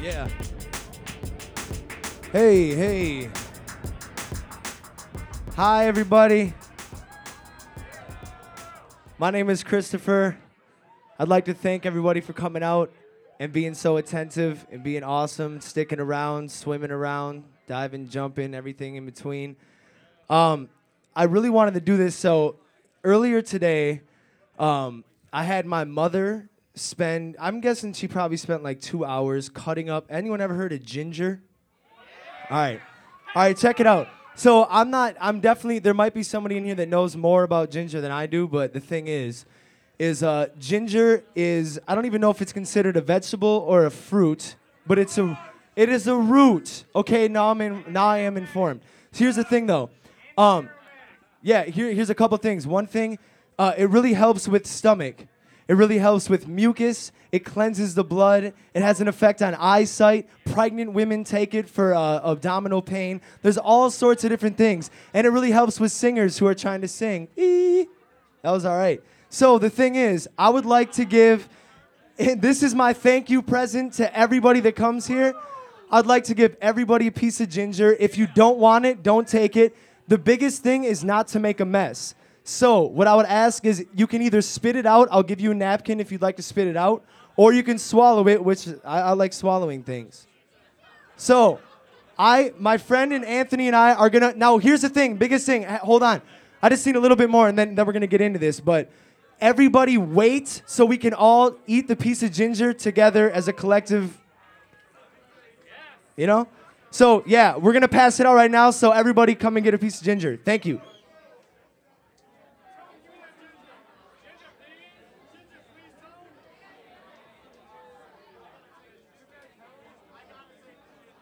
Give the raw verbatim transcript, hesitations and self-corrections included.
Yeah. Hey, hey. Hi, everybody. My name is Christopher. I'd like to thank everybody for coming out and being so attentive and being awesome, sticking around, swimming around, diving, jumping, everything in between. Um, I really wanted to do this. So earlier today, um, I had my mother spend, I'm guessing she probably spent like two hours cutting up. Anyone ever heard of ginger? All right. All right, check it out. So I'm not, I'm definitely, there might be somebody in here that knows more about ginger than I do, but the thing is, is uh, ginger is, I don't even know if it's considered a vegetable or a fruit, but it's a, it is a root. Okay, now I'm in, now I am informed. So here's the thing though. Um, yeah, here, here's a couple things. One thing, uh, it really helps with stomach. It really helps with mucus. It cleanses the blood. It has an effect on eyesight. Pregnant women take it for uh, abdominal pain. There's all sorts of different things. And it really helps with singers who are trying to sing. Eee. That was all right. So the thing is, I would like to give, this is my thank you present to everybody that comes here. I'd like to give everybody a piece of ginger. If you don't want it, don't take it. The biggest thing is not to make a mess. So what I would ask is you can either spit it out. I'll give you a napkin if you'd like to spit it out. Or you can swallow it, which I, I like swallowing things. So I, my friend and Anthony and I are going to, now here's the thing, biggest thing. Hold on. I just need a little bit more and then, then we're going to get into this. But everybody wait so we can all eat the piece of ginger together as a collective, you know? So yeah, we're going to pass it out right now. So everybody come and get a piece of ginger. Thank you.